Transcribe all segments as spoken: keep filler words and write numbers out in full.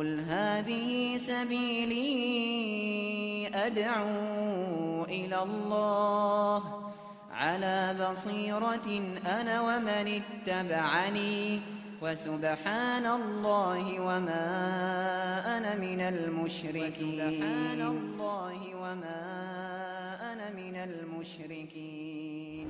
قُلْ هَٰذِهِ سَبِيلِي أَدْعُو إِلَى اللَّهِ عَلَىٰ بَصِيرَةٍ أَنَا وَمَنِ اتَّبَعَنِي ۖ وَسُبْحَانَ اللَّهِ وَمَا أَنَا مِنَ الْمُشْرِكِينَ.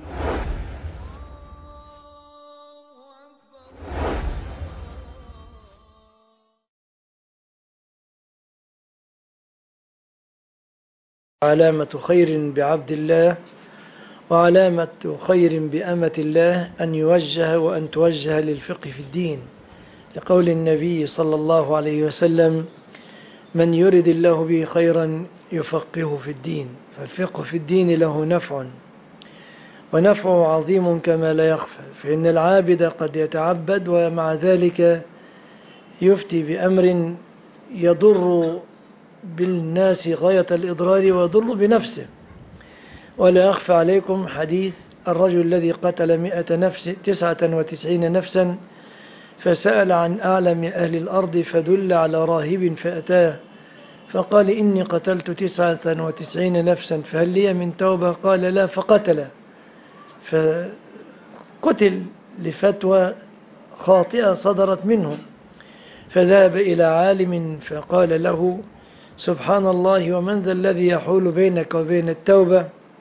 علامة خير بعبد الله وعلامة خير بأمة الله أن يوجه وأن توجه للفقه في الدين، لقول النبي صلى الله عليه وسلم: من يرد الله به خيرا يفقهه في الدين. فالفقه في الدين له نفع، ونفعه عظيم كما لا يخفى، فإن العابد قد يتعبد ومع ذلك يفتي بأمر يضر بالناس غاية الإضرار ويضر بنفسه. ولا يخفى عليكم حديث الرجل الذي قتل مئة نفس تسعة وتسعين نفسا فسأل عن أعلم أهل الأرض فدل على راهب فأتاه فقال: إني قتلت تسعة وتسعين نفسا فهل لي من توبة؟ قال: لا، فقتل. فقتل لفتوى خاطئة صدرت منه، فذهب إلى عالم فقال له: سبحان الله، ومن ذا الذي يحول بينك وبين التوبة؟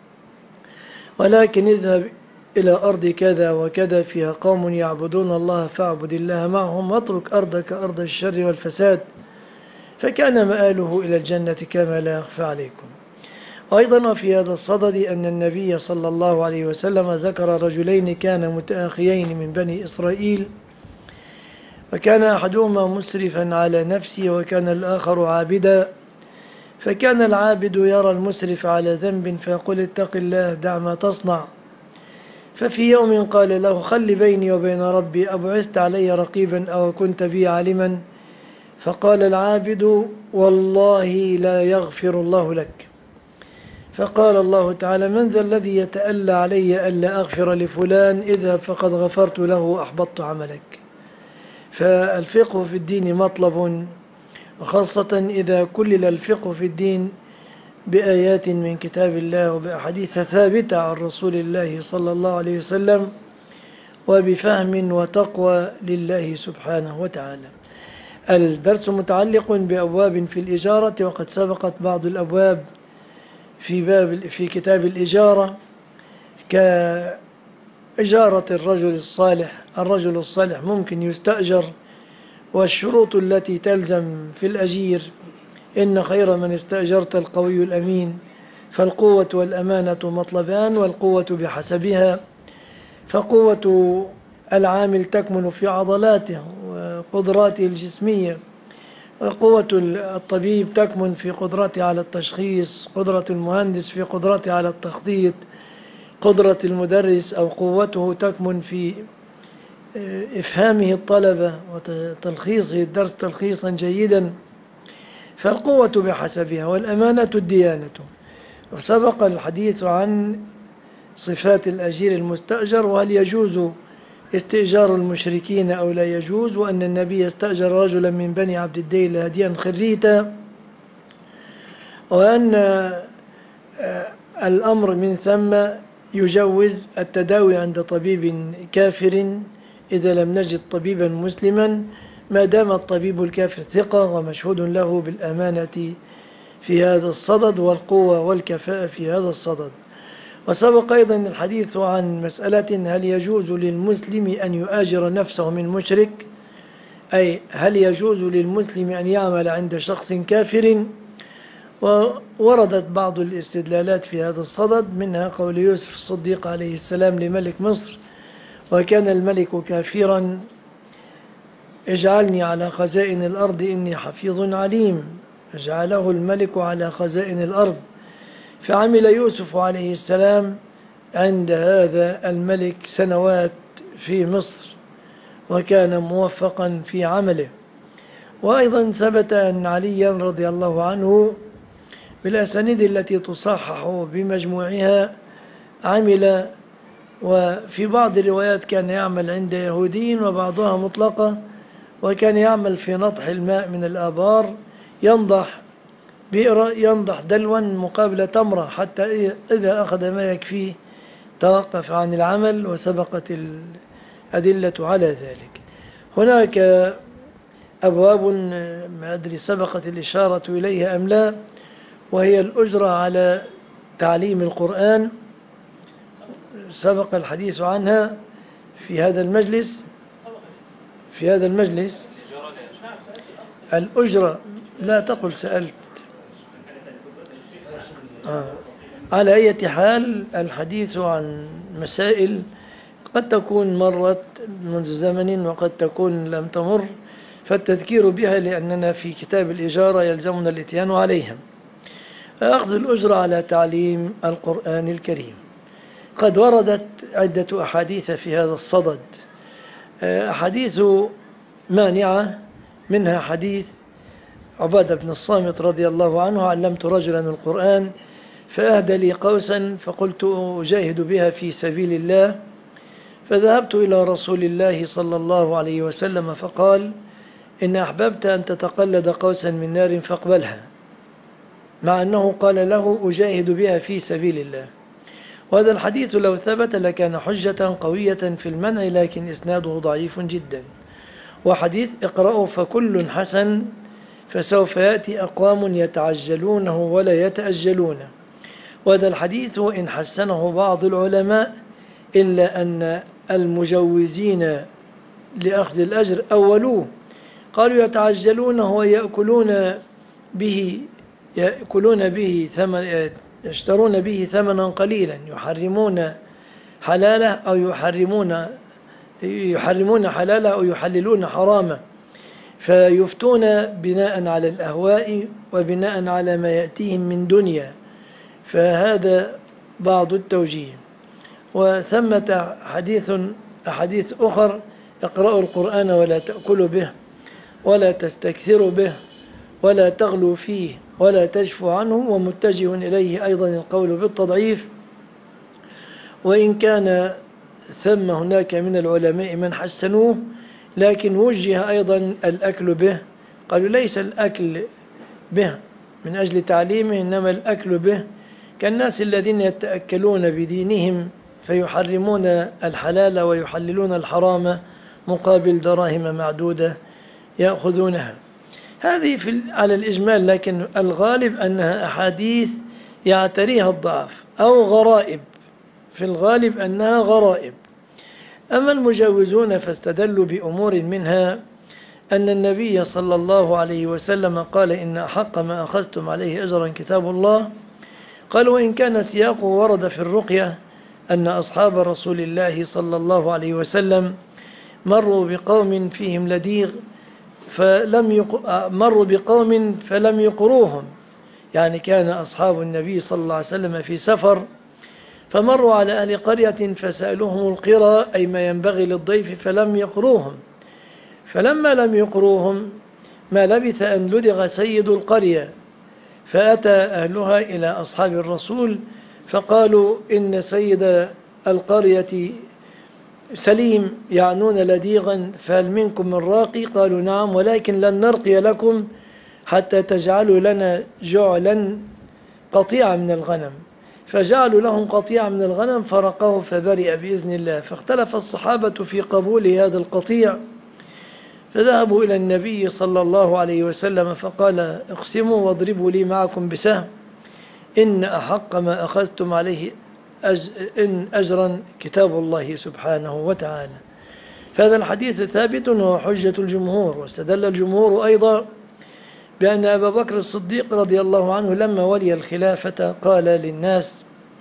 ولكن اذهب إلى أرض كذا وكذا فيها قوم يعبدون الله فاعبد الله معهم، واترك أرضك أرض الشر والفساد. فكان مآله إلى الجنة كما لا يخفى عليكم. أيضا في هذا الصدد أن النبي صلى الله عليه وسلم ذكر رجلين كانا متآخيين من بني إسرائيل، وكان أحدهما مسرفا على نفسه وكان الآخر عابدا. فكان العابد يرى المسرف على ذنب فيقول: اتق الله، دع ما تصنع. ففي يوم قال له: خل بيني وبين ربي، أبعثت علي رقيبا أو كنت بي عالما؟ فقال العابد: والله لا يغفر الله لك. فقال الله تعالى: من ذا الذي يتألى علي ألا أغفر لفلان؟ اذهب فقد غفرت له وأحبطت عملك. فالفقه في الدين مطلب، وخاصة إذا كلل الفقه في الدين بآيات من كتاب الله وبأحاديث ثابتة عن رسول الله صلى الله عليه وسلم، وبفهم وتقوى لله سبحانه وتعالى. الدرس متعلق بأبواب في الإجارة، وقد سبقت بعض الأبواب في باب في كتاب الإجارة، كإجارة الرجل الصالح. الرجل الصالح ممكن يستأجر، والشروط التي تلزم في الأجير: إن خير من استأجرت القوي الأمين. فالقوة والأمانة مطلبان، والقوة بحسبها. فقوة العامل تكمن في عضلاته وقدراته الجسمية، وقوة الطبيب تكمن في قدرته على التشخيص، قدرة المهندس في قدرته على التخطيط، قدرة المدرس أو قوته تكمن في إفهامه الطلبة وتلخيصه الدرس تلخيصا جيدا. فالقوة بحسبها. والأمانة الديانة. وسبق الحديث عن صفات الأجير المستأجر، وهل يجوز استئجار المشركين أو لا يجوز، وأن النبي استأجر رجلا من بني عبد الديل هديا خريتا، وأن الأمر من ثم يجوز التداوي عند طبيب كافر إذا لم نجد طبيبا مسلما، ما دام الطبيب الكافر ثقة ومشهود له بالأمانة في هذا الصدد والقوة والكفاءة في هذا الصدد. وسبق أيضا الحديث عن مسألة: هل يجوز للمسلم أن يؤاجر نفسه من مشرك؟ أي هل يجوز للمسلم أن يعمل عند شخص كافر؟ ووردت بعض الاستدلالات في هذا الصدد، منها قول يوسف الصديق عليه السلام لملك مصر: وكان الملك كافرا، اجعلني على خزائن الأرض إني حفيظ عليم. اجعله الملك على خزائن الأرض، فعمل يوسف عليه السلام عند هذا الملك سنوات في مصر، وكان موفقا في عمله. وأيضا ثبت أن عليا رضي الله عنه بالأسانيد التي تصحح بمجموعها عمل، وفي بعض الروايات كان يعمل عند يهودي وبعضها مطلقة، وكان يعمل في نطح الماء من الآبار، ينضح بئر، ينضح دلوا مقابل تمرة، حتى إذا أخذ ما يكفيه توقف عن العمل، وسبقت الأدلة على ذلك. هناك أبواب ما أدري سبقت الإشارة إليها أم لا، وهي الأجرة على تعليم القرآن، سبق الحديث عنها في هذا المجلس في هذا المجلس الأجرة، لا تقل سألت. آه. على أي حال الحديث عن مسائل قد تكون مرت منذ زمن وقد تكون لم تمر، فالتذكير بها لأننا في كتاب الإجارة يلزمنا الاتيان عليها. أخذ الأجرة على تعليم القرآن الكريم، قد وردت عدة أحاديث في هذا الصدد، أحاديث مانعة، منها حديث عبادة بن الصامت رضي الله عنه: علمت رجلا القرآن فأهدى لي قوسا فقلت أجاهد بها في سبيل الله، فذهبت إلى رسول الله صلى الله عليه وسلم فقال: إن أحببت أن تتقلد قوسا من نار فاقبلها، مع أنه قال له أجاهد بها في سبيل الله. وهذا الحديث لو ثبت لكان حجة قوية في المنع، لكن إسناده ضعيف جدا. وحديث اقرأوا فكل حسن فسوف يأتي أقوام يتعجلونه ولا يتأجلونه، وهذا الحديث وإن حسنه بعض العلماء إلا أن المجوزين لأخذ الأجر أولوه، قالوا يتعجلونه ويأكلون به يأكلون به ثمن، يشترون به ثمنا قليلا، يحرمون حلاله أو يحرمون يحرمون حلاله أو يحللون حرامه، فيفتون بناء على الأهواء وبناء على ما يأتيهم من دنيا، فهذا بعض التوجيه. وثمة حديث أحاديث أخر: اقرأوا القرآن ولا تأكلوا به ولا تستكثروا به ولا تغلوا فيه ولا تجفوا عنه، ومتجه إليه أيضا القول بالتضعيف، وإن كان ثم هناك من العلماء من حسنوه، لكن وجه أيضا الأكل به، قالوا ليس الأكل به من أجل تعليمه، إنما الأكل به كالناس الذين يتأكلون بدينهم فيحرمون الحلال ويحللون الحرام مقابل دراهم معدودة يأخذونها. هذه في على الإجمال، لكن الغالب أنها أحاديث يعتريها الضعف أو غرائب، في الغالب أنها غرائب. أما المجوزون فاستدلوا بأمور منها أن النبي صلى الله عليه وسلم قال: إن أحق ما أخذتم عليه أجرا كتاب الله. قال: وإن كان سياقه ورد في الرقية أن أصحاب رسول الله صلى الله عليه وسلم مروا بقوم فيهم لديغ فلم يق... مروا بقوم فلم يقروهم، يعني كان أصحاب النبي صلى الله عليه وسلم في سفر فمروا على أهل قرية فسألوهم القرى، أي ما ينبغي للضيف، فلم يقروهم، فلما لم يقروهم ما لبث أن لدغ سيد القرية، فأتى أهلها إلى أصحاب الرسول فقالوا: إن سيد القرية سليم، يعنون لديغا، فهل منكم من راقي؟ قالوا: نعم، ولكن لن نرقي لكم حتى تجعلوا لنا جعلا قطيعة من الغنم. فجعلوا لهم قطيعة من الغنم فرقوه فبرئ بإذن الله. فاختلف الصحابة في قبول هذا القطيع، فذهبوا إلى النبي صلى الله عليه وسلم فقال: اقسموا واضربوا لي معكم بسهم، إن أحق ما أخذتم عليه أج... إن أجرا كتاب الله سبحانه وتعالى. فهذا الحديث ثابت وهو حجة الجمهور. واستدل الجمهور أيضا بأن أبا بكر الصديق رضي الله عنه لما ولي الخلافة قال للناس: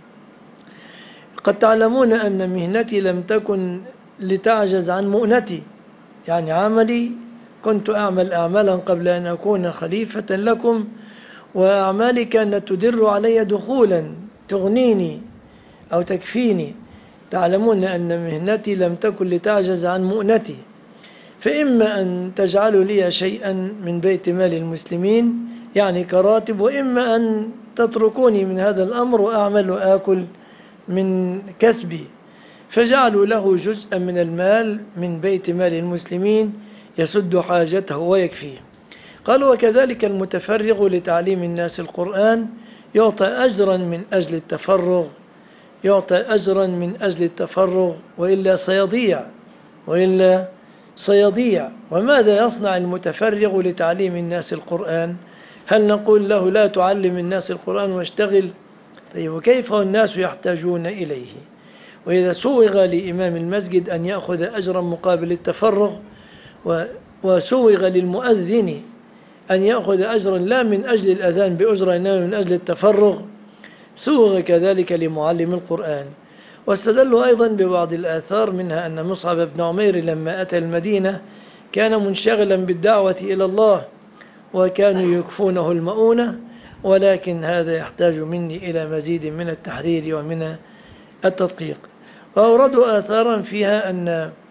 قد تعلمون أن مهنتي لم تكن لتعجز عن مؤنتي، يعني عملي كنت أعمل أعمالا قبل أن أكون خليفة لكم، وأعمالي كانت تدر علي دخولا تغنيني أو تكفيني. تعلمون أن مهنتي لم تكن لتعجز عن مؤنتي، فإما أن تجعلوا لي شيئا من بيت مال المسلمين، يعني كراتب، وإما أن تتركوني من هذا الأمر وأعمل وآكل من كسبي. فجعلوا له جزءا من المال من بيت مال المسلمين يسد حاجته ويكفيه. قال وكذلك المتفرغ لتعليم الناس القرآن يعطى أجرا من أجل التفرغ يعطى أجرا من أجل التفرغ وإلا سيضيع وإلا سيضيع. وماذا يصنع المتفرغ لتعليم الناس القرآن؟ هل نقول له لا تعلم الناس القرآن واشتغل؟ طيب وكيف الناس يحتاجون إليه؟ وإذا سوغ لإمام المسجد أن يأخذ أجرا مقابل التفرغ وسوغ للمؤذن أن يأخذ أجرا لا من أجل الأذان بأجرة إنما من أجل التفرغ، سوغ كذلك لمعلم القرآن. واستدلوا أيضا ببعض الآثار منها أن مصعب بن عمير لما أتى المدينة كان منشغلا بالدعوة إلى الله وكانوا يكفونه المؤونة، ولكن هذا يحتاج مني إلى مزيد من التحرير ومن التدقيق. وأوردوا آثارا فيها أن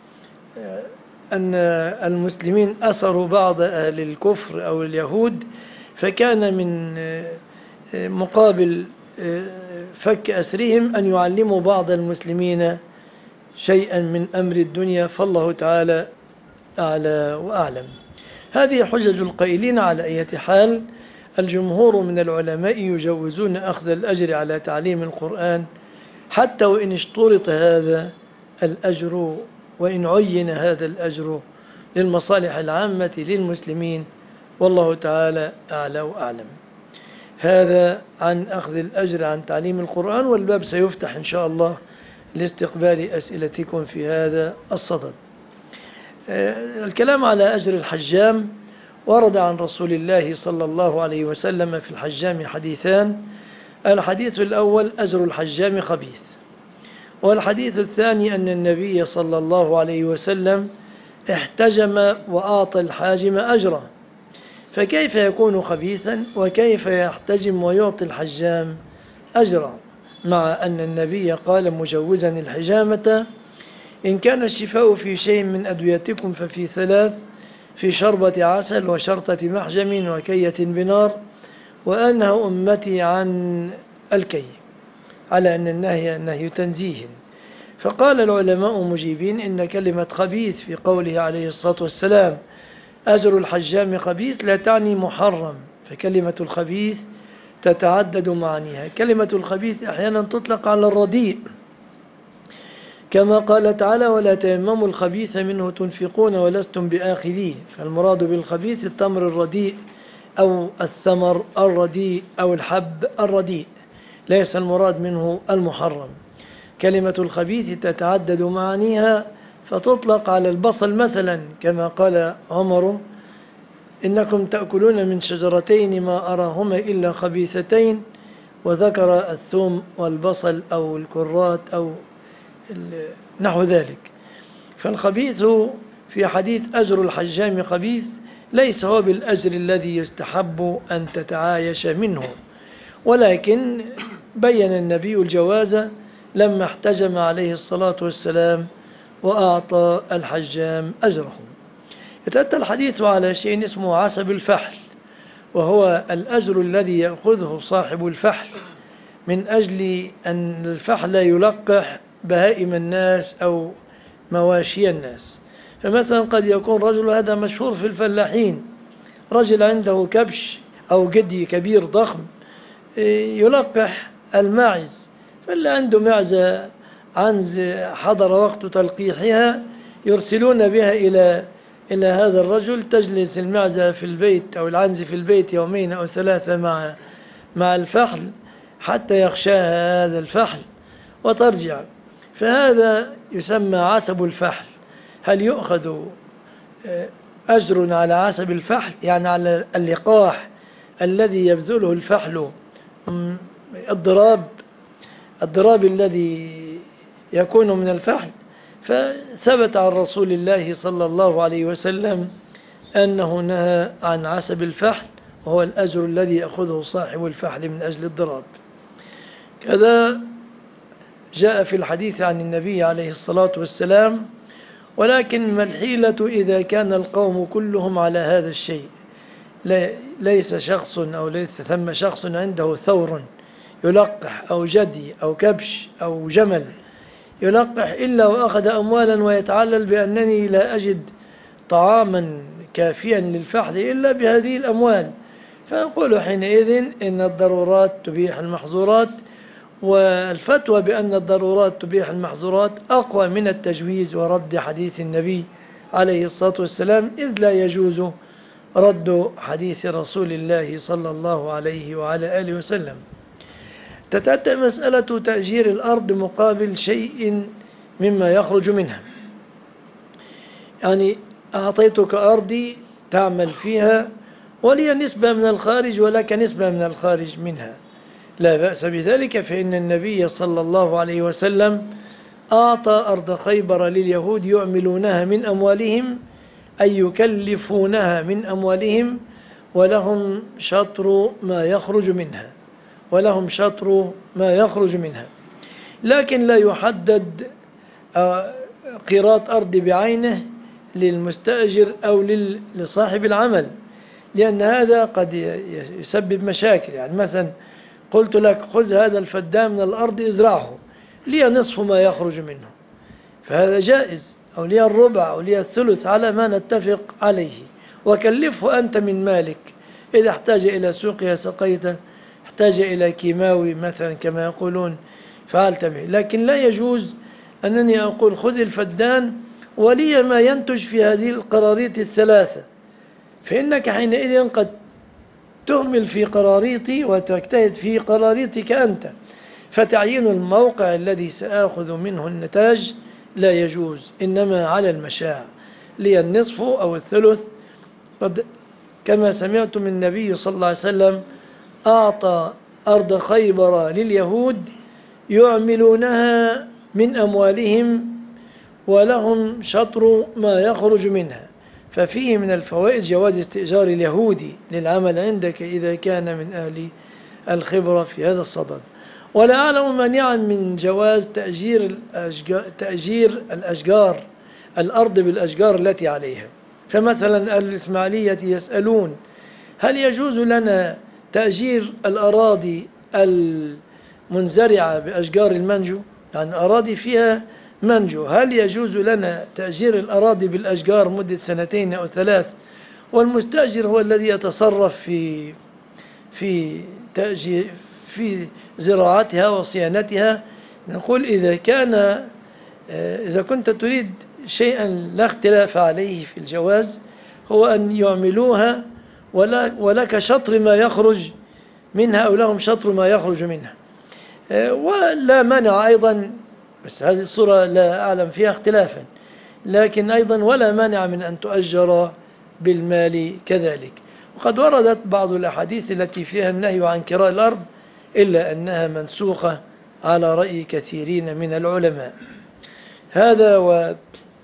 أن المسلمين أسروا بعض أهل الكفر أو اليهود، فكان من مقابل فك أسرهم أن يعلموا بعض المسلمين شيئا من أمر الدنيا، فالله تعالى أعلى وأعلم. هذه حجج القائلين. على أي حال الجمهور من العلماء يجوزون أخذ الأجر على تعليم القرآن حتى وإن اشترط هذا الأجر وإن عين هذا الأجر للمصالح العامة للمسلمين، والله تعالى أعلى وأعلم. هذا عن أخذ الأجر عن تعليم القرآن، والباب سيفتح إن شاء الله لاستقبال أسئلتكم في هذا الصدد. الكلام على أجر الحجام ورد عن رسول الله صلى الله عليه وسلم في الحجام حديثان. الحديث الأول أجر الحجام خبيث، والحديث الثاني أن النبي صلى الله عليه وسلم احتجم وأعطى الحاجم أجره، فكيف يكون خبيثا وكيف يحتجم ويعطي الحجام أجرا، مع أن النبي قال مجوزا الحجامة إن كان الشفاء في شيء من أدويتكم ففي ثلاث: في شربة عسل وشرطة محجم وكية بنار، وأنهى أمتي عن الكي، على أن النهي نهي تنزيه. فقال العلماء مجيبين إن كلمة خبيث في قوله عليه الصلاة والسلام أجر الحجام خبيث لا تعني محرم، فكلمة الخبيث تتعدد معانيها. كلمة الخبيث أحيانا تطلق على الرديء، كما قال تعالى ولا تيمموا الخبيث منه تنفقون ولستم بآخذيه، فالمراد بالخبيث التمر الرديء أو الثمر الرديء أو الحب الرديء، ليس المراد منه المحرم. كلمة الخبيث تتعدد معانيها، فتطلق على البصل مثلا كما قال عمر إنكم تأكلون من شجرتين ما أراهما إلا خبيثتين، وذكر الثوم والبصل أو الكرات أو نحو ذلك. فالخبيث في حديث أجر الحجام خبيث ليس هو بالأجر الذي يستحب أن تتعايش منه، ولكن بين النبي الجواز لما احتجم عليه الصلاة والسلام وأعطى الحجام أجره. يتأتى الحديث على شيء اسمه عسب الفحل، وهو الأجر الذي يأخذه صاحب الفحل من أجل أن الفحل يلقح بهائم الناس أو مواشي الناس. فمثلا قد يكون رجل، هذا مشهور في الفلاحين، رجل عنده كبش أو جدي كبير ضخم يلقح الماعز، فاللي عنده معزة عنز حضر وقت تلقيحها يرسلون بها إلى إلى هذا الرجل، تجلس المعزة في البيت أو العنز في البيت يومين أو ثلاثة مع مع الفحل حتى يخشاها هذا الفحل وترجع. فهذا يسمى عسب الفحل. هل يؤخذ أجر على عسب الفحل، يعني على اللقاح الذي يبذله الفحل، الضراب الضراب الذي يكون من الفحل؟ فثبت عن رسول الله صلى الله عليه وسلم أنه نهى عن عسب الفحل، وهو الأجر الذي يأخذه صاحب الفحل من أجل الضراب. كذا جاء في الحديث عن النبي عليه الصلاة والسلام ولكن ما الحيلة إذا كان القوم كلهم على هذا الشيء؟ ليس شخص أو ليس ثم شخص عنده ثور يلقح أو جدي أو كبش أو جمل يلقح إلا وأخذ أموالا ويتعلل بأنني لا أجد طعاما كافيا للفحل إلا بهذه الأموال. فنقول حينئذ إن الضرورات تبيح المحظورات، والفتوى بأن الضرورات تبيح المحظورات أقوى من التجويز ورد حديث النبي عليه الصلاة والسلام، إذ لا يجوز رد حديث رسول الله صلى الله عليه وعلى آله وسلم. تتأتى مسألة تأجير الأرض مقابل شيء مما يخرج منها. يعني أعطيتك أرضي تعمل فيها ولي نسبة من الخارج ولك نسبة من الخارج منها، لا بأس بذلك، فإن النبي صلى الله عليه وسلم أعطى أرض خيبر لليهود يعملونها من أموالهم، أي يكلفونها من أموالهم، ولهم شطر ما يخرج منها ولهم شطر ما يخرج منها لكن لا يحدد قيراط أرض بعينه للمستأجر أو لصاحب العمل، لأن هذا قد يسبب مشاكل. يعني مثلا قلت لك خذ هذا الفدان من الأرض ازرعه، لي نصف ما يخرج منه، فهذا جائز، أو لي الربع أو لي الثلث على ما نتفق عليه، وكلفه أنت من مالك. إذا احتاج إلى سوقها سقيته، احتاج إلى كيماوي مثلا كما يقولون فعلت به. لكن لا يجوز أنني أقول خذ الفدان ولي ما ينتج في هذه القراريط الثلاثة، فإنك حينئذ قد تهمل في قراريطي وتجتهد في قراريطك أنت، فتعيين الموقع الذي سآخذ منه النتاج لا يجوز، إنما على المشاع، لي النصف أو الثلث. قد كما سمعت من النبي صلى الله عليه وسلم أعطى أرض خيبر لليهود يعملونها من أموالهم ولهم شطر ما يخرج منها، ففيه من الفوائد جواز استئجار اليهودي للعمل عندك إذا كان من أهل الخبرة في هذا الصدد. ولا أعلم مانعا من جواز تأجير الأشجار, تأجير الأشجار الأرض بالأشجار التي عليها. فمثلا أهل الإسماعيلية يسألون هل يجوز لنا تأجير الأراضي المنزرعة بأشجار المنجو، يعني أراضي فيها منجو، هل يجوز لنا تأجير الأراضي بالأشجار مدة سنتين أو ثلاث، والمستأجر هو الذي يتصرف في في تأجير في زراعتها وصيانتها؟ نقول إذا كان إذا كنت تريد شيئا لا اختلاف عليه في الجواز هو أن يعملوها ولك شطر ما يخرج منها أو لهم شطر ما يخرج منها. ولا مانع أيضا، بس هذه الصورة لا أعلم فيها اختلافا، لكن أيضا ولا مانع من أن تؤجر بالمال كذلك. وقد وردت بعض الأحاديث التي فيها النهي عن كراء الأرض، إلا أنها منسوخة على رأي كثيرين من العلماء. هذا. وعن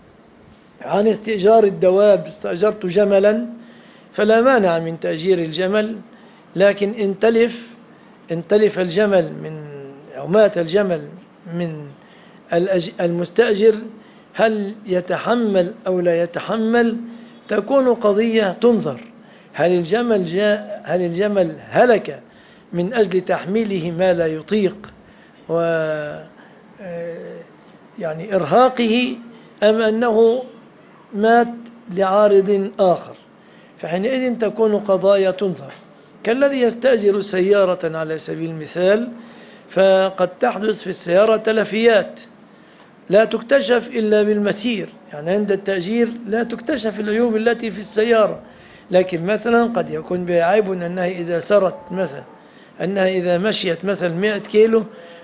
استئجار الدواب، استأجرت جملا فلا مانع من تأجير الجمل، لكن إن تلف إن تلف الجمل من أو مات الجمل من المستأجر هل يتحمل أو لا يتحمل، تكون قضية تنظر. هل الجمل جاء هل الجمل هلك من أجل تحميله ما لا يطيق و يعني إرهاقه، أم أنه مات لعارض آخر، فحينئذ تكون قضايا تنظر. كالذي يستأجر سيارة على سبيل المثال، فقد تحدث في السيارة تلفيات لا تكتشف إلا بالمسير، يعني عند التأجير لا تكتشف العيوب التي في السيارة، لكن مثلا قد يكون بها عيب أنها إذا سرت مثلا أنها إذا مشيت مثلا مئة كيلو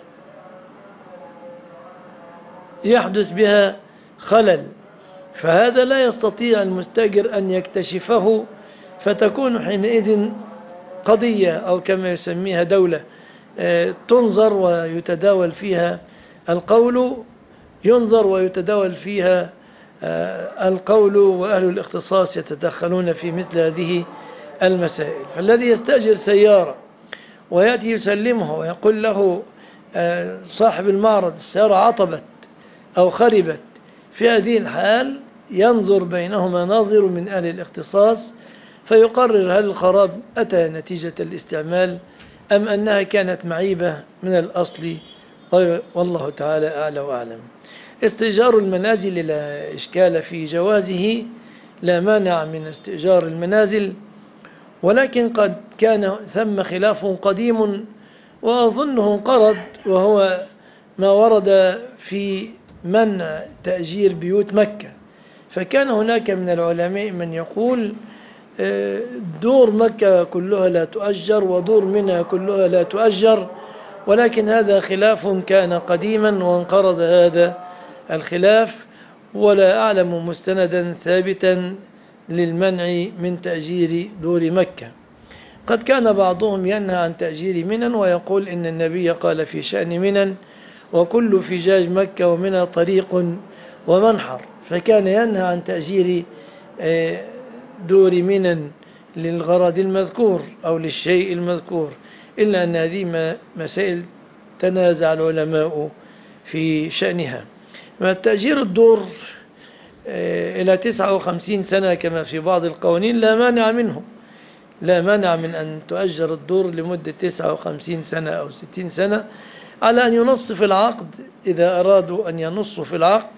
يحدث بها خلل، فهذا لا يستطيع المستأجر أن يكتشفه، فتكون حينئذ قضية أو كما يسميها دولة تنظر ويتداول فيها القول ينظر ويتداول فيها القول، وأهل الاختصاص يتدخلون في مثل هذه المسائل. فالذي يستأجر سيارة ويأتي يسلمها ويقول له صاحب المعرض السيارة عطبت أو خربت، في هذه الحال ينظر بينهما ناظر من أهل الاختصاص فيقرر هل الخراب أتى نتيجة الاستعمال أم أنها كانت معيبة من الأصل، والله تعالى أعلى وأعلم. استئجار المنازل لا إشكال في جوازه لا مانع من استئجار المنازل، ولكن قد كان ثم خلاف قديم وأظنه انقرض، وهو ما ورد في منع تأجير بيوت مكة. فكان هناك من العلماء من يقول دور مكة كلها لا تؤجر ودور منها كلها لا تؤجر، ولكن هذا خلاف كان قديما وانقرض هذا الخلاف، ولا أعلم مستندا ثابتا للمنع من تأجير دور مكة. قد كان بعضهم ينهى عن تأجير منن ويقول إن النبي قال في شأن منن: وكل فجاج مكة ومنى طريق ومنحر، فكان ينهى عن تأجير دور منن للغرض المذكور أو للشيء المذكور، إلا أن هذه مسائل تنازع العلماء في شأنها. تأجير الدور إلى تسعة وخمسين سنة كما في بعض القوانين لا مانع منه، لا مانع من أن تؤجر الدور لمدة تسعة وخمسين سنة أو ستين سنة، على أن ينص في العقد إذا أرادوا أن ينصوا في العقد.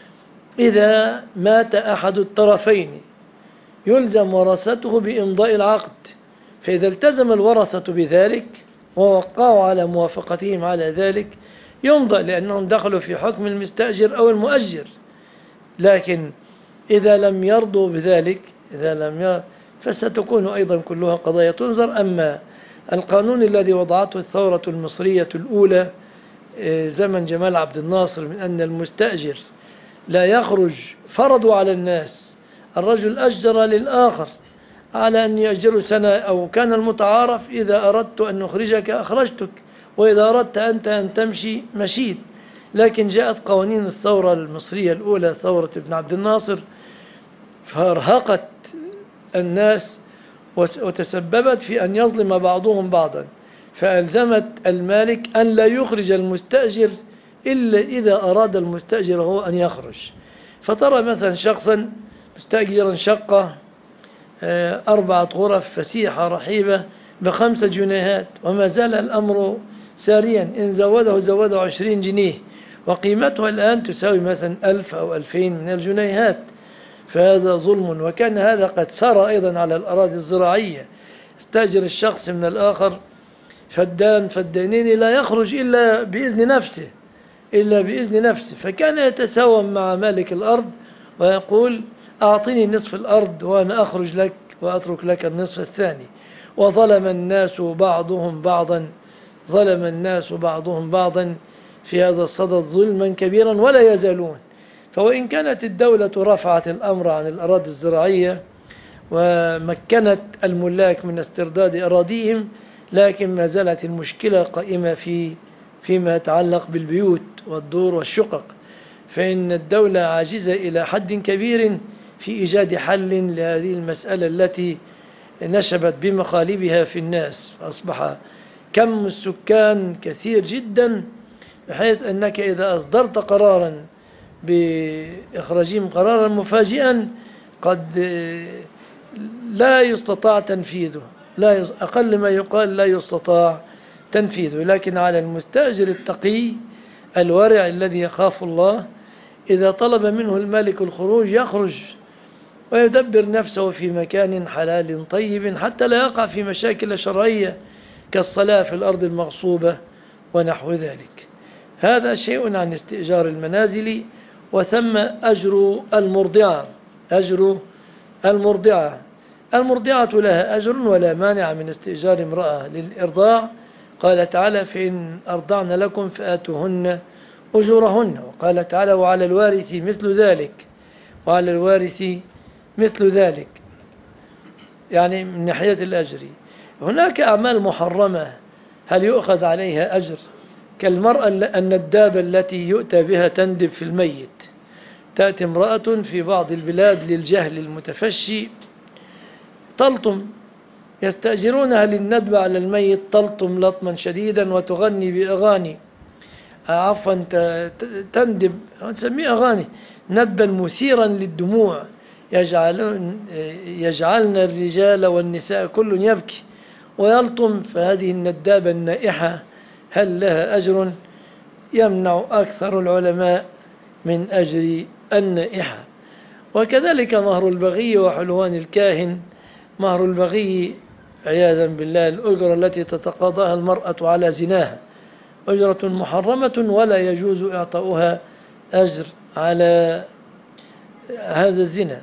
إذا مات أحد الطرفين يلزم ورثته بإمضاء العقد، فإذا التزم الورثة بذلك ووقعوا على موافقتهم على ذلك يمضى، لأنهم دخلوا في حكم المستأجر أو المؤجر. لكن إذا لم يرضوا بذلك، إذا لم ي... فستكون أيضا كلها قضايا تنظر. أما القانون الذي وضعته الثورة المصرية الأولى زمن جمال عبد الناصر من أن المستأجر لا يخرج، فرضوا على الناس الرجل أجر للآخر على أن يأجر سنة، أو كان المتعارف إذا أردت أن نخرجك أخرجتك، وإذا أردت أنت أن تمشي مشيت. لكن جاءت قوانين الثورة المصرية الأولى، ثورة ابن عبد الناصر، فارهقت الناس وتسببت في أن يظلم بعضهم بعضا، فألزمت المالك أن لا يخرج المستأجر إلا إذا أراد المستأجر هو أن يخرج. فترى مثلا شخصا مستأجرا شقة أربعة غرف فسيحة رحيبة بخمسة جنيهات، وما زال الأمر ساريا، إن زوده زوده عشرين جنيه، وقيمتها الآن تساوي مثلا ألف أو ألفين من الجنيهات، فهذا ظلم. وكان هذا قد سار أيضا على الأراضي الزراعية، استأجر الشخص من الآخر فدان فدانين لا يخرج إلا بإذن نفسه إلا بإذن نفسه فكان يتساوم مع مالك الأرض ويقول: أعطني نصف الأرض وأنا أخرج لك وأترك لك النصف الثاني. وظلم الناس بعضهم بعضا ظلم الناس بعضهم بعضا في هذا الصدد ظلما كبيرا ولا يزالون. فوإن كانت الدولة رفعت الأمر عن الأراضي الزراعية ومكنت الملاك من استرداد أراضيهم، لكن ما زالت المشكلة قائمة في فيما يتعلق بالبيوت والدور والشقق، فإن الدولة عاجزة إلى حد كبير في إيجاد حل لهذه المسألة التي نشبت بمخالبها في الناس، فأصبح كم السكان كثير جدا، بحيث أنك إذا أصدرت قرارا بإخراجهم قرارا مفاجئا قد لا يستطاع تنفيذه، لا أقل ما يقال لا يستطاع تنفيذه. لكن على المستأجر التقي الورع الذي يخاف الله، إذا طلب منه المالك الخروج يخرج ويدبر نفسه في مكان حلال طيب حتى لا يقع في مشاكل شرعية كالصلاة في الأرض المغصوبة ونحو ذلك. هذا شيء عن استئجار المنازل. وثم أجر المرضعة أجر المرضعة المرضعة لها أجر ولا مانع من استئجار امرأة للإرضاع. قال تعالى: فإن أرضعن لكم فآتوهن أجورهن. وقال تعالى: وعلى الوارث مثل ذلك وعلى الوارث مثل ذلك يعني من ناحية الأجر. هناك أعمال محرمة هل يؤخذ عليها أجر؟ كالمرأة الندابة التي يؤتى بها تندب في الميت. تأتي امرأة في بعض البلاد للجهل المتفشي تلطم، يستأجرونها للندب على الميت، تلطم لطما شديدا وتغني بأغاني، عفوا تندب تسميه أغاني، ندبا مثيرا للدموع، يجعلن, يجعلن الرجال والنساء كل يبكي ويلطم. فهذه الندابة النائحة هل لها أجر؟ يمنع أكثر العلماء من أجر النائحة. وكذلك مهر البغي وحلوان الكاهن. مهر البغي عياذا بالله الأجرة التي تتقاضاها المرأة على زناها، أجرة محرمة ولا يجوز إعطاؤها أجر على هذا الزنا.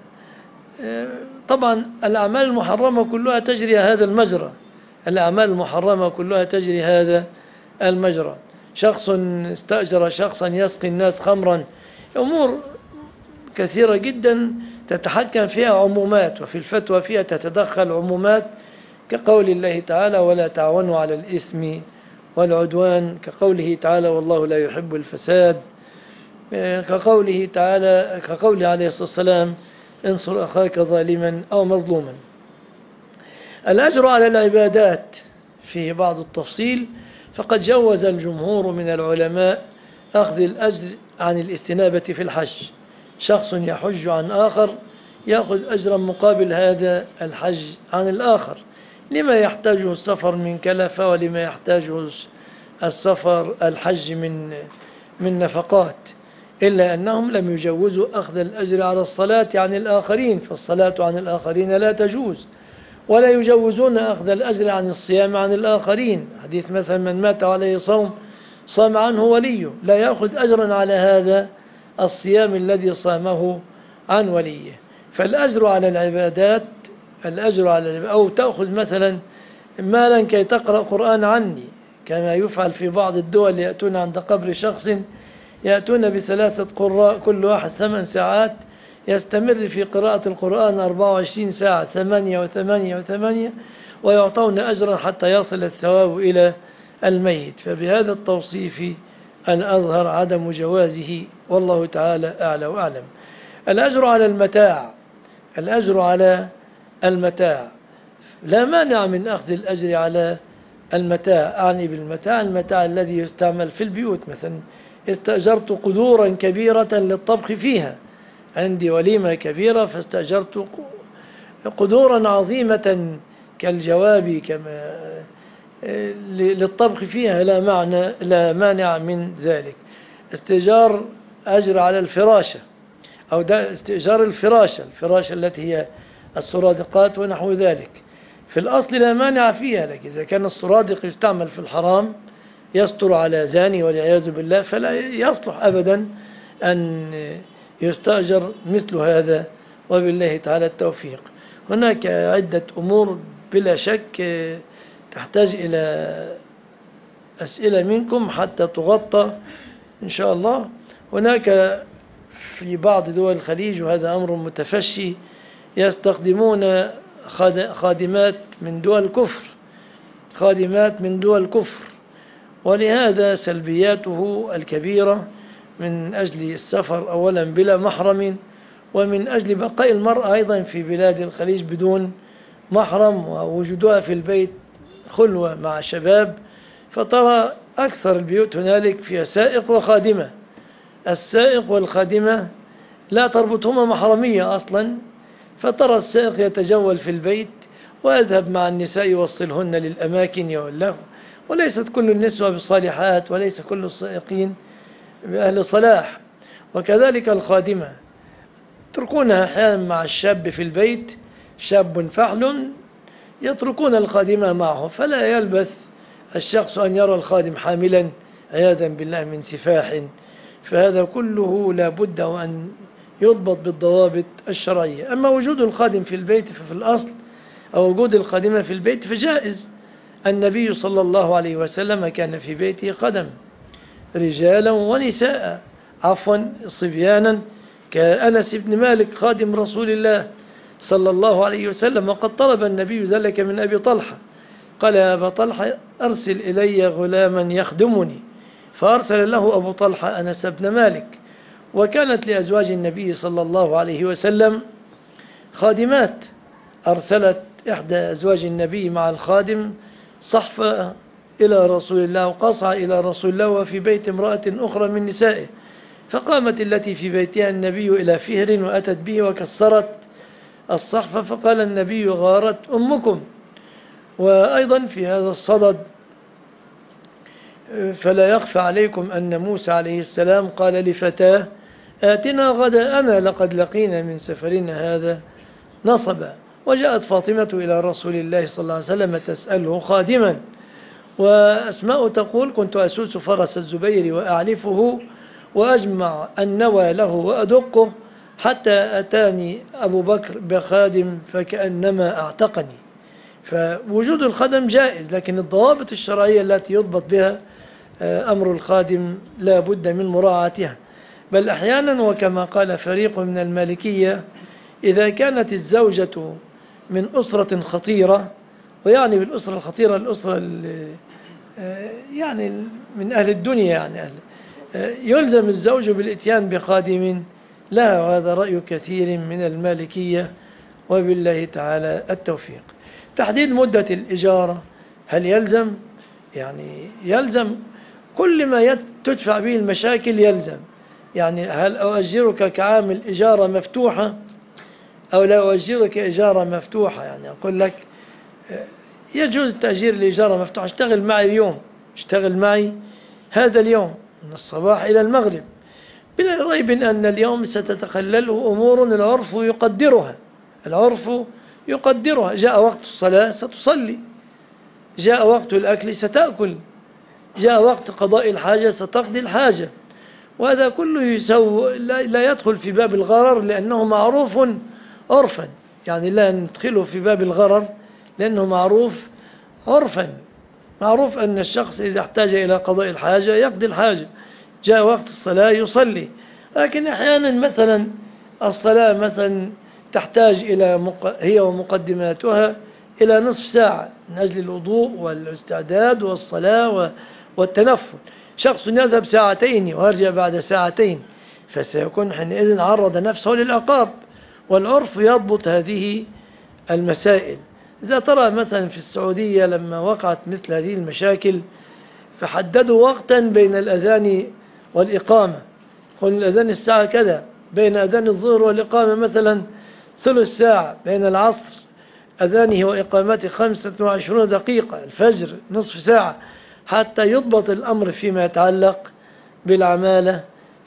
طبعا الأعمال المحرمة كلها تجري هذا المجرى، الأعمال المحرمة كلها تجري هذا المجرى. شخص استأجر شخصا يسقي الناس خمرا، أمور كثيرة جدا تتحكم فيها عمومات، وفي الفتوى فيها تتدخل عمومات، كقول الله تعالى ولا تعاونوا على الإثم والعدوان، كقوله تعالى والله لا يحب الفساد، كقوله تعالى كقوله عليه الصلاة والسلام انصر أخاك ظالما أو مظلوما. الأجر على العبادات في بعض التفصيل، فقد جوز الجمهور من العلماء أخذ الأجر عن الاستنابة في الحج. شخص يحج عن آخر يأخذ أجرا مقابل هذا الحج عن الآخر، لما يحتاجه السفر من كلفة، ولما يحتاجه السفر الحج من من نفقات، إلا أنهم لم يجوزوا أخذ الأجر على الصلاة عن الآخرين، فالصلاة عن الآخرين لا تجوز، ولا يجوزون أخذ الأجر عن الصيام عن الآخرين. حديث مثلا من مات عليه صوم صام عنه وليه، لا يأخذ أجرا على هذا الصيام الذي صامه عن وليه. فالأجر على العبادات، الأجر على أو تأخذ مثلا مالا كي تقرأ قرآن عني، كما يفعل في بعض الدول، يأتون عند قبر شخص يأتون بثلاثة قراء كل واحد ثمان ساعات، يستمر في قراءة القرآن أربعة وعشرين ساعة، ثمانية وثمانية وثمانية، ويعطون أجرا حتى يصل الثواب إلى الميت. فبهذا التوصيف أن أظهر عدم جوازه، والله تعالى أعلى وأعلم. الأجر على المتاع، الأجر على المتاع لا مانع من أخذ الأجر على المتاع. أعني بالمتاع المتاع الذي يستعمل في البيوت، مثلا استأجرت قدورا كبيرة للطبخ فيها، عندي وليمة كبيرة فاستأجرت قدورا عظيمة كالجواب كما للطبخ فيها، لا معنى لا مانع من ذلك. استئجار أجر على الفراشة، أو ده استئجار الفراشة، الفراشة التي هي السرادقات ونحو ذلك، في الأصل لا مانع فيها، لكن إذا كان السرادق يستعمل في الحرام يستر على زاني والعياذ بالله، فلا يصلح أبدا أن يستأجر مثل هذا، وبالله تعالى التوفيق. هناك عدة أمور بلا شك تحتاج إلى أسئلة منكم حتى تغطى إن شاء الله. هناك في بعض دول الخليج، وهذا أمر متفشي، يستخدمون خادمات من دول الكفر، خادمات من دول الكفر، ولهذا سلبياته الكبيرة من أجل السفر أولا بلا محرم، ومن أجل بقاء المرأة أيضا في بلاد الخليج بدون محرم، ووجودها في البيت خلوة مع شباب. فترى أكثر البيوت هنالك فيها سائق وخادمة، السائق والخادمة لا تربطهما محرمية أصلا، فترى السائق يتجول في البيت ويذهب مع النساء يوصلهن للأماكن والله، وليست كل النسوة بصالحات، وليس كل السائقين بأهل صلاح. وكذلك الخادمة يتركونها أحيانا مع الشاب في البيت، شاب فحل يتركون الخادمة معه، فلا يلبث الشخص أن يرى الخادم حاملا عياذا بالله من سفاح. فهذا كله لا بد وأن يضبط بالضوابط الشرعية. أما وجود الخادم في البيت ففي الأصل، أو وجود الخادمة في البيت فجائز. النبي صلى الله عليه وسلم كان في بيته خدم رجالا ونساء، عفوا صبيانا، كأنس بن مالك خادم رسول الله صلى الله عليه وسلم، وقد طلب النبي ذلك من أبي طلحة، قال يا أبا طلحة أرسل إلي غلاما يخدمني، فأرسل له أبو طلحة أنس بن مالك. وكانت لأزواج النبي صلى الله عليه وسلم خادمات، أرسلت إحدى أزواج النبي مع الخادم صحفة إلى رسول الله وقصع إلى رسول الله وفي بيت امرأة أخرى من نسائه، فقامت التي في بيتها النبي إلى فهر وأتت به وكسرت الصحفة، فقال النبي غارت أمكم. وأيضا في هذا الصدد فلا يخفى عليكم أن موسى عليه السلام قال لفتاه آتنا غداءنا لقد لقينا من سفرنا هذا نصبا. وجاءت فاطمة إلى رسول الله صلى الله عليه وسلم تسأله خادما، وأسماء تقول: كنت أسوس فرس الزبير وأعلفه وأجمع النوى له وأدقه حتى أتاني أبو بكر بخادم فكأنما أعتقني. فوجود الخدم جائز، لكن الضوابط الشرعية التي يضبط بها أمر الخادم لا بد من مراعاتها. بل أحيانا، وكما قال فريق من المالكية، إذا كانت الزوجة من أسرة خطيرة، ويعني بالأسرة الخطيرة الأسرة يعني من أهل الدنيا، يعني أهل يلزم الزوج بالإتيان بخادم لا، وهذا رأي كثير من المالكية، وبالله تعالى التوفيق. تحديد مدة الإجارة، هل يلزم؟ يعني يلزم كل ما تدفع به المشاكل يلزم. يعني هل أؤجرك كعامل إجارة مفتوحة أو لا أؤجرك إجارة مفتوحة؟ يعني أقول لك يجوز تأجير الإجارة مفتوحة، اشتغل معي اليوم، اشتغل معي هذا اليوم من الصباح إلى المغرب، بلا ريب أن اليوم ستتخلله أمور العرف يقدرها، العرف يقدرها. جاء وقت الصلاة ستصلي، جاء وقت الأكل ستأكل، جاء وقت قضاء الحاجة ستقضي الحاجة. وهذا كله يسوي لا يدخل في باب الغرر لأنه معروف عرفا، يعني لا ندخله في باب الغرر لأنه معروف عرفا. معروف أن الشخص إذا احتاج إلى قضاء الحاجة يقضي الحاجة، جاء وقت الصلاة يصلي. لكن أحيانا مثلا الصلاة مثلا تحتاج إلى مق... هي ومقدماتها إلى نصف ساعة من أجل الوضوء والاستعداد والصلاة والتنفل. شخص يذهب ساعتين ويرجع بعد ساعتين، فسيكون حينئذ عرض نفسه للعقاب، والعرف يضبط هذه المسائل. إذا ترى مثلا في السعودية لما وقعت مثل هذه المشاكل فحددوا وقتا بين الأذان والإقامة، قل الأذان الساعة كذا، بين أذان الظهر والإقامة مثلا ثلث ساعة، بين العصر أذانه وإقامته خمسة وعشرون دقيقة، الفجر نصف ساعة، حتى يضبط الأمر فيما يتعلق بالعمالة.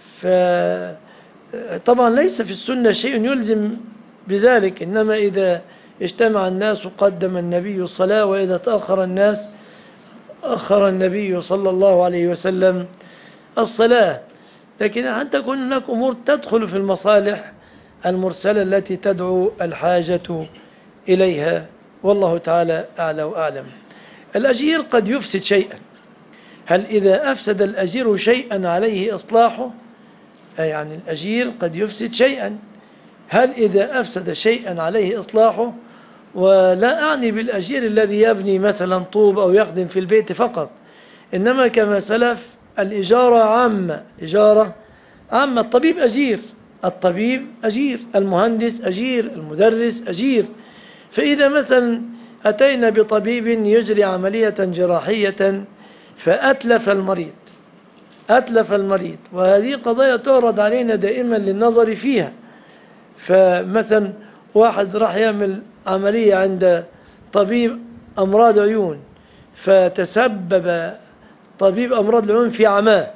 فطبعا ليس في السنة شيء يلزم بذلك، إنما إذا اجتمع الناس قدم النبي الصلاة، وإذا تأخر الناس أخر النبي صلى الله عليه وسلم الصلاة. لكن أن تكون هناك أمور تدخل في المصالح المرسلة التي تدعو الحاجة إليها، والله تعالى أعلى وأعلم. الأجير قد يفسد شيئا، هل إذا أفسد الأجير شيئا عليه إصلاحه؟ يعني الأجير قد يفسد شيئا، هل إذا أفسد شيئا عليه إصلاحه؟ ولا أعني بالأجير الذي يبني مثلا طوب أو يخدم في البيت فقط، إنما كما سلف الإجارة عامة، إجارة عامة. الطبيب أجير، الطبيب أجير، المهندس أجير، المدرس أجير. فإذا مثلا أتينا بطبيب يجري عملية جراحية فأتلف المريض، أتلف المريض، وهذه قضايا تعرض علينا دائما للنظر فيها. فمثلا واحد راح يعمل عملية عند طبيب أمراض عيون، فتسبب طبيب أمراض العيون في عماه،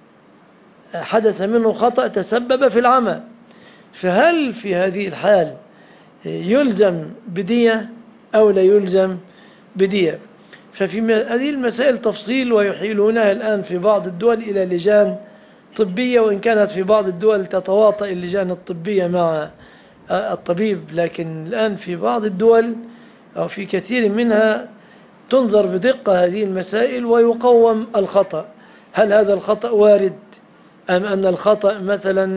حدث منه خطأ تسبب في العمى، فهل في هذه الحال يلزم بدية أو لا يلزم بدية؟ ففي هذه المسائل تفصيل، ويحيلونها الآن في بعض الدول إلى لجان طبية، وإن كانت في بعض الدول تتواطأ اللجان الطبية مع الطبيب، لكن الآن في بعض الدول أو في كثير منها تنظر بدقة هذه المسائل ويقوم الخطأ. هل هذا الخطأ وارد أم أن الخطأ مثلا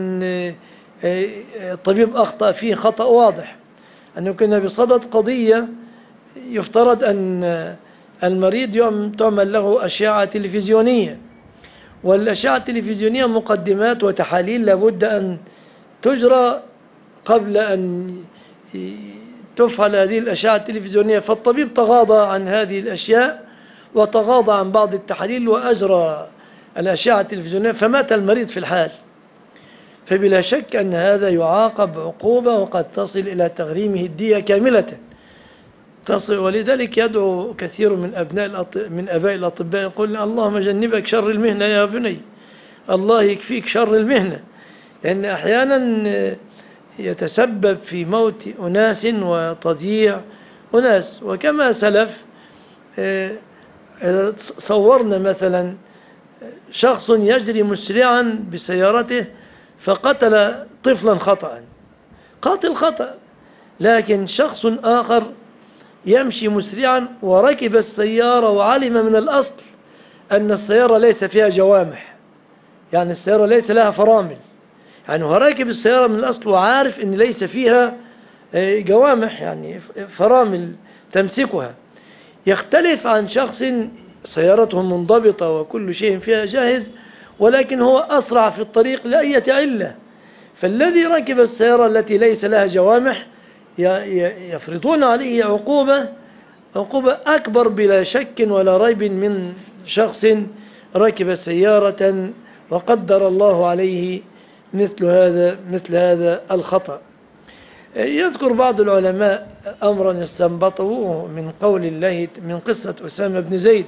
الطبيب أخطأ فيه خطأ واضح؟ أنه كنا بصدد قضية يفترض أن المريض يوم تعمل له أشعة تلفزيونية، والأشعة التلفزيونية مقدمات وتحاليل لابد أن تجرى قبل أن تفعل هذه الأشعة التلفزيونية، فالطبيب تغاضى عن هذه الأشياء وتغاضى عن بعض التحاليل وأجرى الأشعة التلفزيونية، فمات المريض في الحال. فبلا شك أن هذا يعاقب عقوبة وقد تصل إلى تغريمه الدية كاملة تصل. ولذلك يدعو كثير من أبناء من أباء الأطباء يقول: اللهم جنبك شر المهنة يا بني، الله يكفيك شر المهنة. لأن أحيانا يتسبب في موت أناس وتضييع أناس. وكما سلف صورنا مثلا شخص يجري مسرعا بسيارته فقتل طفلا خطأ، قاتل خطأ، لكن شخص آخر يمشي مسرعا وركب السيارة وعلم من الأصل أن السيارة ليس فيها جوامح، يعني السيارة ليس لها فرامل، يعني هو راكب السيارة من الأصل وعارف أن ليس فيها جوامح يعني فرامل تمسكها. يختلف عن شخص سيارته منضبطة وكل شيء فيها جاهز، ولكن هو أسرع في الطريق لأية علة. فالذي ركب السيارة التي ليس لها جوامح يفرضون عليه عقوبة عقوبة أكبر بلا شك ولا ريب من شخص ركب سيارة وقدر الله عليه مثل هذا مثل هذا الخطأ. يذكر بعض العلماء أمرا استنبطوه من قول الله من قصة أسامة بن زيد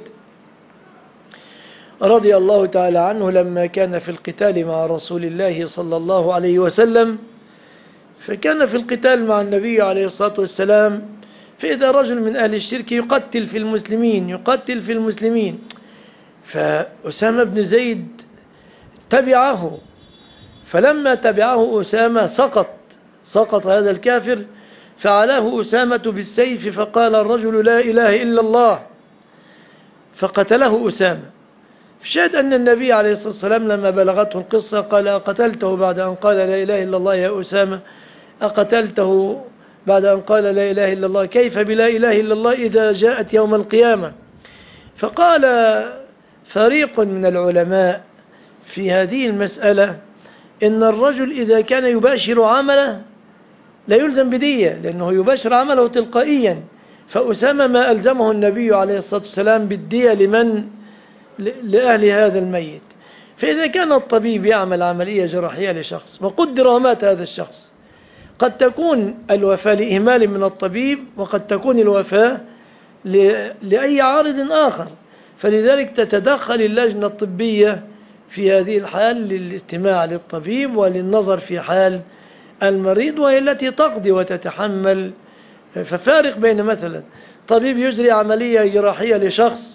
رضي الله تعالى عنه لما كان في القتال مع رسول الله صلى الله عليه وسلم. فكان في القتال مع النبي عليه الصلاة والسلام، فإذا رجل من أهل الشرك يقتل في المسلمين يقتل في المسلمين فأسامة بن زيد تبعه، فلما تبعه أسامة سقط سقط هذا الكافر، فعلاه أسامة بالسيف فقال الرجل لا إله إلا الله فقتله أسامة. فشاهد أن النبي عليه الصلاة والسلام لما بلغته القصة قال أقتلته بعد أن قال لا إله إلا الله يا أسامة؟ أقتلته بعد أن قال لا إله إلا الله؟ كيف بلا إله إلا الله إذا جاءت يوم القيامة؟ فقال فريق من العلماء في هذه المسألة إن الرجل إذا كان يباشر عمله لا يلزم بدية، لأنه يباشر عمله تلقائيا، فأسامة ما ألزمه النبي عليه الصلاة والسلام بالدية لمن لأهل هذا الميت. فإذا كان الطبيب يعمل عملية جراحية لشخص وقدر ومات هذا الشخص، قد تكون الوفاة لإهمال من الطبيب وقد تكون الوفاة لأي عارض آخر، فلذلك تتدخل اللجنة الطبية في هذه الحال للاستماع للطبيب وللنظر في حال المريض، وهي التي تقضي وتتحمل. ففارق بين مثلا طبيب يجري عملية جراحية لشخص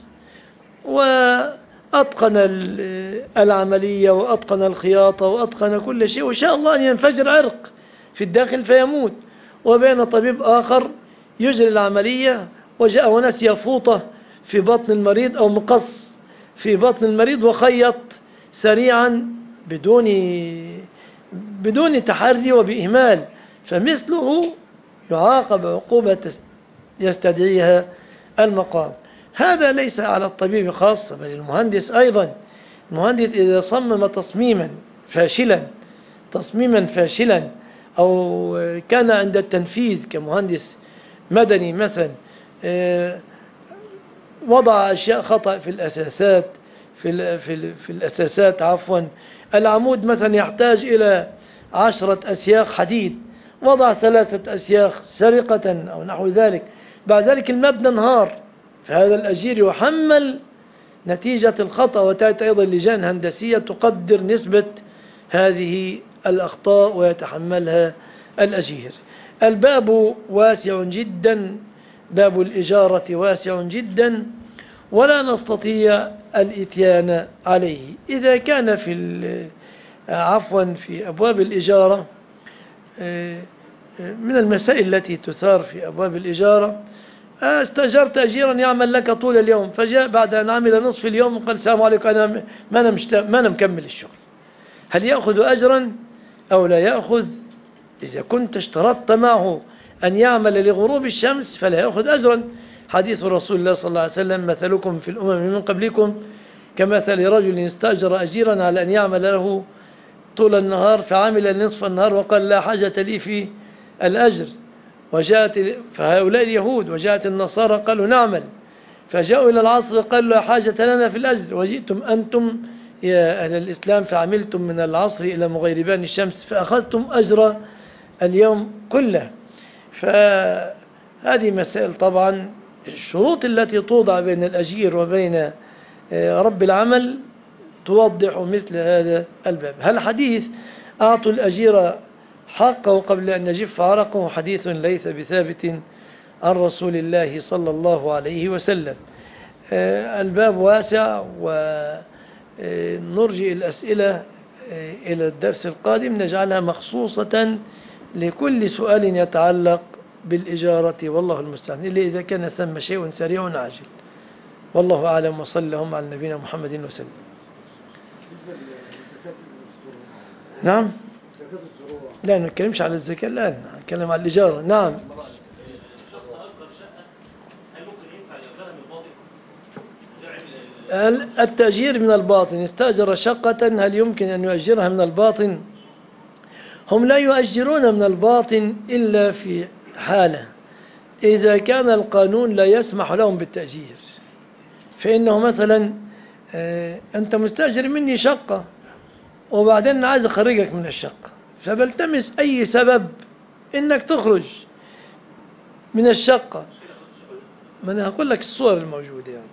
وأتقن العملية وأتقن الخياطة وأتقن كل شيء وإن شاء الله أن ينفجر عرق في الداخل فيموت، وبين طبيب آخر يجري العملية وجاء ونسي فوطة في بطن المريض أو مقص في بطن المريض وخيط سريعا بدون بدون تحري وبإهمال، فمثله يعاقب عقوبة يستدعيها المقام. هذا ليس على الطبيب خاصة بل المهندس أيضا. المهندس إذا صمم تصميما فاشلا تصميما فاشلا أو كان عند التنفيذ كمهندس مدني مثلا وضع أشياء خطأ في الأساسات في, في, في الأساسات عفوا العمود مثلا يحتاج إلى عشرة أسياخ حديد، وضع ثلاثة أسياخ سرقة أو نحو ذلك، بعد ذلك المبنى انهار، فهذا الأجير يحمل نتيجة الخطأ. وتأتي أيضا لجان هندسية تقدر نسبة هذه الأخطاء ويتحملها الأجير. الباب واسع جدا، باب الإجارة واسع جدا، ولا نستطيع الإتيان عليه. إذا كان في عفوا في أبواب الإجارة من المسائل التي تثار في أبواب الإجارة، استأجرت أجيرا يعمل لك طول اليوم، فجاء بعد أن عمل نصف اليوم وقال السلام عليكم أنا ما أنا, ما أنا مكمل الشغل، هل يأخذ أجرا أو لا يأخذ؟ إذا كنت اشترطت معه أن يعمل لغروب الشمس فلا يأخذ أجرا. حديث رسول الله صلى الله عليه وسلم مثلكم في الأمم من قبلكم كمثل رجل استأجر أجيرا على أن يعمل له طول النهار فعمل نصف النهار وقال لا حاجة لي في الأجر، وجاءت فهؤلاء اليهود وجاءت النصارى قالوا نعمل، فجاءوا إلى العصر قالوا لا حاجة لنا في الأجر، وجئتم أنتم يا أهل الإسلام فعملتم من العصر إلى مغيربان الشمس فأخذتم أجر اليوم كله. فهذه مسائل طبعا الشروط التي توضع بين الأجير وبين رب العمل توضح مثل هذا الباب. هل حديث أعطوا الأجير حقه قبل أن يجف عرقه، حديث ليس بثابت عن رسول الله صلى الله عليه وسلم. الباب واسع، ونرجئ الأسئلة إلى الدرس القادم، نجعلها مخصوصة لكل سؤال يتعلق بالإجارة، والله المستعان، إلا إذا كان ثم شيء سريع عاجل. والله أعلم، وصلى اللهم على نبينا محمد وسلم. نعم، لا نتكلمش على الزكاة الآن، نتكلم على الإجارة. نعم. التأجير من الباطن، استأجر شقة هل يمكن أن يؤجرها من الباطن؟ هم لا يؤجرون من الباطن إلا في حالة، إذا كان القانون لا يسمح لهم بالتأجير. فإنه مثلا أنت مستأجر مني شقة وبعدين عايز أخرجك من الشقة، فبلتمس أي سبب إنك تخرج من الشقة. ما أنا هقول لك الصور الموجودة يعني.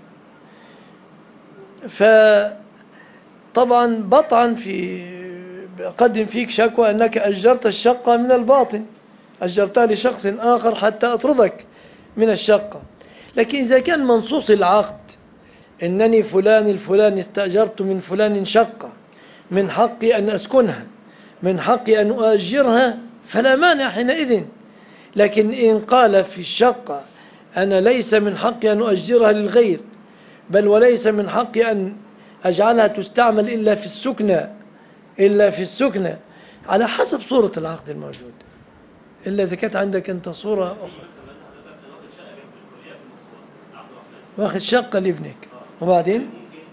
فطبعا بطعا في أقدم فيك شكوى أنك أجرت الشقة من الباطن، أجرتها لشخص آخر حتى أطردك من الشقة. لكن إذا كان منصوص العقد إنني فلان الفلاني استأجرت من فلان شقة، من حقي أن أسكنها، من حقي أن أؤجرها، فلا مانع حينئذ. لكن إن قال في الشقة أنا ليس من حقي أن أؤجرها للغير، بل وليس من حقي أن أجعلها تستعمل إلا في السكنة إلا في السكنة على حسب صورة العقد الموجود، إلا إذا كانت عندك أنت صورة أخرى. واخد شقة لابنك وبعدين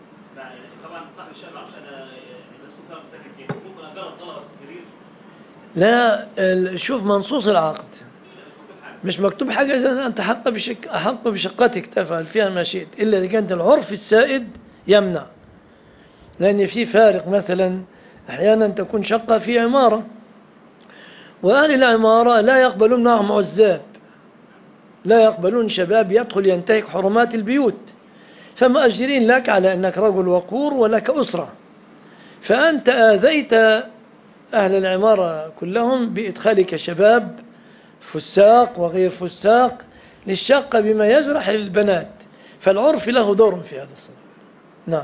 لا، شوف منصوص العقد مش مكتوب حاجة إذا أنت حق بشك أحق بشقتك تفعل فيها ما شئت، إلا إذا كانت العرف السائد يمنع. لأن في فارق، مثلا أحيانا تكون شقة في عمارة وأهل العمارة لا يقبلون معهم عزاب، لا يقبلون شباب يدخل ينتهك حرمات البيوت، فمؤجرين لك على أنك رجل وقور ولك أسرة، فأنت آذيت أهل العمارة كلهم بإدخالك شباب فساق وغير فساق للشقة بما يجرح للبنات، فالعرف له دور في هذا الصدد. نعم.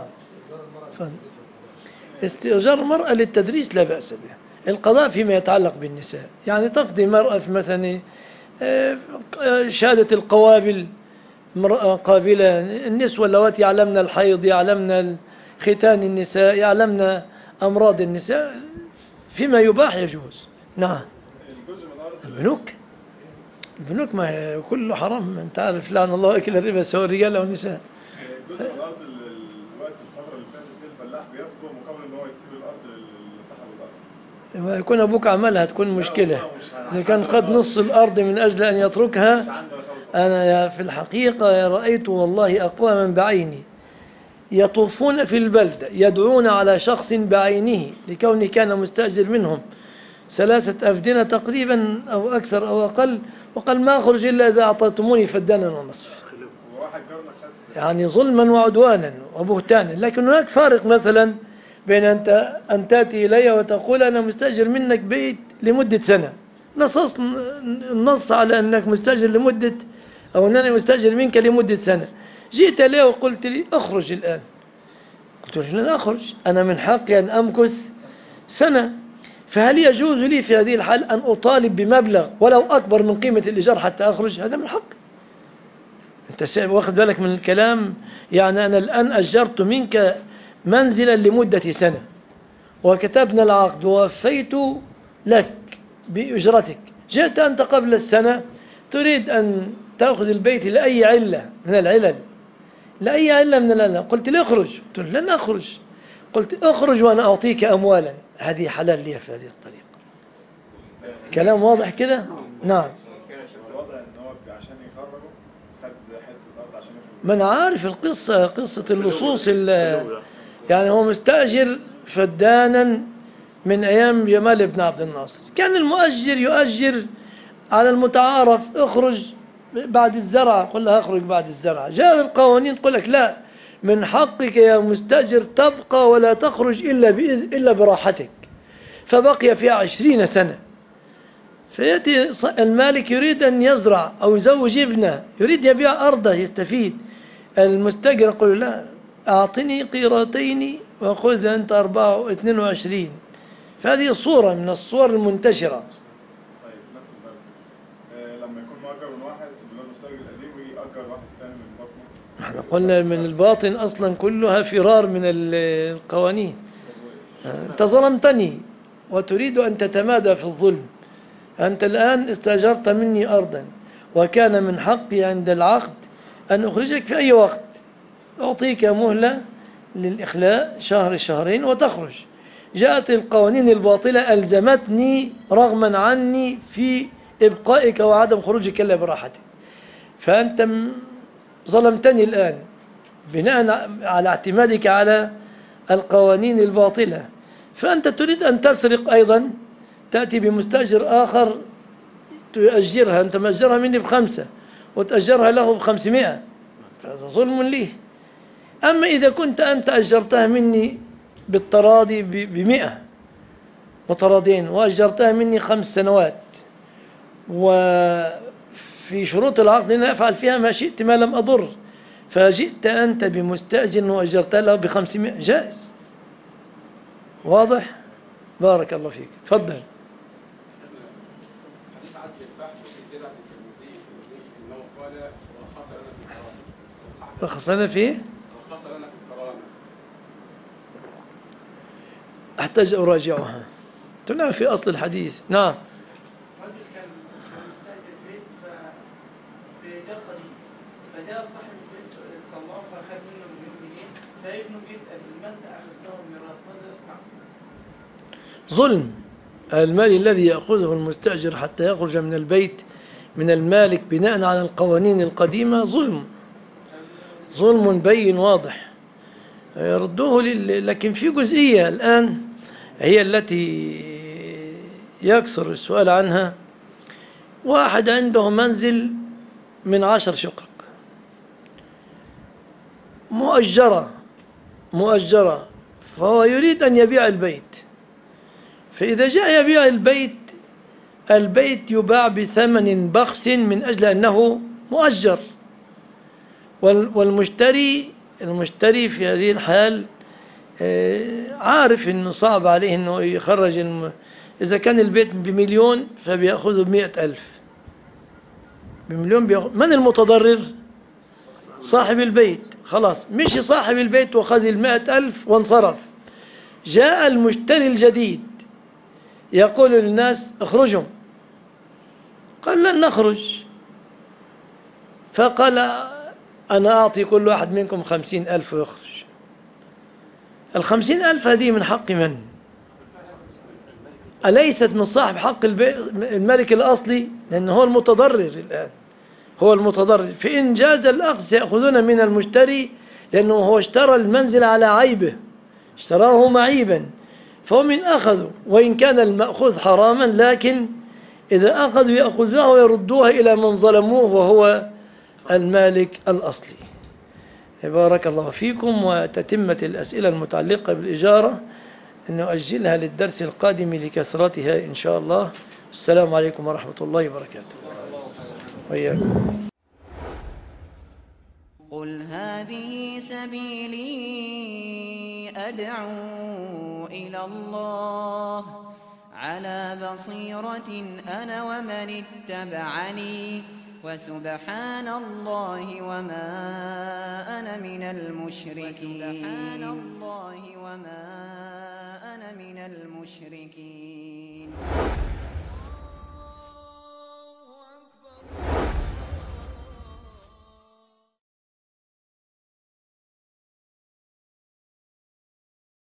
استئجار المرأة للتدريس لا بأس به. القضاء فيما يتعلق بالنساء، يعني تقضي مرأة في مثلا شهادة القوابل، مرأة قابلة، النسوة اللواتي يعلمن الحيض، يعلمن ختان النساء، يعلمن أمراض النساء، فيما يباح يجوز. نعم. البنوك البنوك ما كله حرام، انت عارف لعن الله اكل الربا سواء الرجال او النساء. جزء من الارض الوقت الفتره اللي فاتت الفلاح بياخده مقابل ان هو يسيب الارض لصاحب الارض. ما يكون ابوك عملها تكون مشكله، اذا كان قد نص الارض من اجل ان يتركها. انا في الحقيقه رايت والله اقواما بعيني يطوفون في البلده يدعون على شخص بعينه لكونه كان مستاجر منهم ثلاثة أفدنة تقريبا أو أكثر أو أقل، وقال ما أخرج إلا إذا أعطيتموني فدانا ونصف، يعني ظلما وعدوانا وبهتانا. لكن هناك فارق مثلا بين أنت أن تأتي إلي وتقول أنا مستأجر منك بيت لمدة سنة، نص النص على أنك مستأجر لمدة أو أنني مستأجر منك لمدة سنة، جئت لي وقلت لي أخرج الآن، قلت له لن أخرج، أنا من حقي أن أمكث سنة، فهل يجوز لي في هذه الحال أن أطالب بمبلغ ولو أكبر من قيمة الإيجار حتى أخرج؟ هذا من حق. أنت واخد بالك من الكلام؟ يعني أنا الآن أجرت منك منزلا لمدة سنة وكتبنا العقد ووفيت لك بأجرتك، جئت أنت قبل السنة تريد أن تأخذ البيت لأي علة من العلل، لأي علة من العلل، قلت لي اخرج، قلت لن أخرج، قلت اخرج وأنا أعطيك أموالا، هذه حلال لي في هذه الطريقة. كلام واضح كده؟ نعم. من عارف القصة، قصة اللصوص، يعني هو مستأجر فدانا من أيام جمال بن عبد الناصر، كان المؤجر يؤجر على المتعارف، اخرج بعد الزرع، قل له اخرج بعد الزرع، جاء القوانين تقول لك لا، من حقك يا مستأجر تبقى ولا تخرج إلا, إلا براحتك، فبقي فيها عشرين سنة، فيأتي المالك يريد أن يزرع أو يزوج ابنه، يريد يبيع أرضه يستفيد. المستأجر يقول لا، أعطني قيراطين وخذ أنت أربعة واثنين وعشرين. فهذه صورة من الصور المنتشرة. طيب نفس البلد آه لما يكون مؤجر من واحد من المستأجر القديم ويأجر واحد ثاني من بطنه، احنا قلنا من الباطن أصلا كلها فرار من القوانين. أنت ظلمتني وتريد أن تتمادى في الظلم. أنت الآن استأجرت مني أرضا، وكان من حقي عند العقد أن أخرجك في أي وقت، أعطيك مهلة للإخلاء شهر شهرين وتخرج. جاءت القوانين الباطلة ألزمتني رغما عني في إبقائك وعدم خروجك إلا براحتك. فأنت ظلمتني الآن بناء على اعتمادك على القوانين الباطلة. فأنت تريد أن تسرق أيضا، تأتي بمستأجر آخر تؤجرها، أنت مأجرها مني بخمسة وتأجرها له بخمسمائة، فهذا ظلم لي. أما إذا كنت أنت أجرتها مني بالتراضي بمئة متراضين وأجرتها مني خمس سنوات، وفي شروط العقد أن أفعل فيها ما شئت ما لم أضر، فجئت أنت بمستأجر وأجرتها له بخمسمائة، جائز. واضح؟ بارك الله فيك. تفضل. رخص لنا فيه؟ أحتاج أراجعها. تنام في أصل الحديث. نعم. رجل كان مستأجر بيت في جار قديم، فجاء صاحب البيت طلعه فأخذ منه مليون جنيه، فابنه بيسأل لماذا أخذته الميراث؟ ماذا يصنع؟ ظلم. المال الذي يأخذه المستأجر حتى يخرج من البيت من المالك بناء على القوانين القديمة ظلم، ظلم بين واضح، يردوه لل... لكن في جزئية الآن هي التي يكثر السؤال عنها. واحد عنده منزل من عشر شقق مؤجرة مؤجرة فهو يريد أن يبيع البيت. فإذا جاء يبيع البيت، البيت يباع بثمن بخس من أجل أنه مؤجر، والمشتري المشتري في هذه الحال عارف أنه صعب عليه أنه يخرج الم... إذا كان البيت بمليون فبيأخذه بمئة ألف، بمليون بيأخذ. من المتضرر؟ صاحب البيت. خلاص مشي صاحب البيت وخذ المئة ألف وانصرف. جاء المشتري الجديد يقول للناس اخرجوا، قال لن نخرج. فقال أنا أعطي كل واحد منكم خمسين ألف ويخرج. الخمسين ألف هذه من حق من؟ أليست من صاحب حق الملك الأصلي؟ لأنه هو المتضرر الآن، هو المتضرر. فإن جاز الأخذ سيأخذون من المشتري، لأنه هو اشترى المنزل على عيبه، اشتراه معيبا، فهم من أخذوا وإن كان المأخوذ حراما، لكن إذا أخذوا يأخذوه ويردوها إلى من ظلموه وهو المالك الأصلي. بارك الله فيكم. وتتمة الأسئلة المتعلقة بالإجارة نؤجلها للدرس القادم لكثرتها إن شاء الله. السلام عليكم ورحمة الله وبركاته. وإياكم. قل هذه سبيلي أدعو إلى الله على بصيرة أنا ومن اتبعني وسبحان الله وما أنا من المشركين.